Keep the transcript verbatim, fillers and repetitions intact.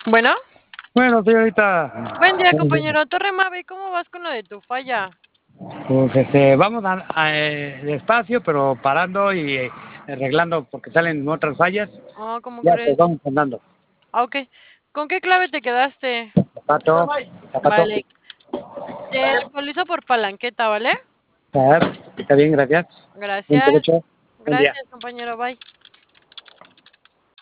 Bueno. Bueno, señorita. Buen día, compañero. Torre Mave, ¿cómo vas con lo de tu falla? Pues este, vamos a, a, eh, despacio, pero parando y eh, arreglando porque salen otras fallas. Oh, ¿cómo Ya, pues crees? vamos andando. Ah, ok. ¿Con qué clave te quedaste? Zapato, zapato. Vale. Te actualizo por palanqueta, ¿vale? A ver, está bien, gracias. Buen Gracias. provecho. Buen día. Gracias, compañero. Bye.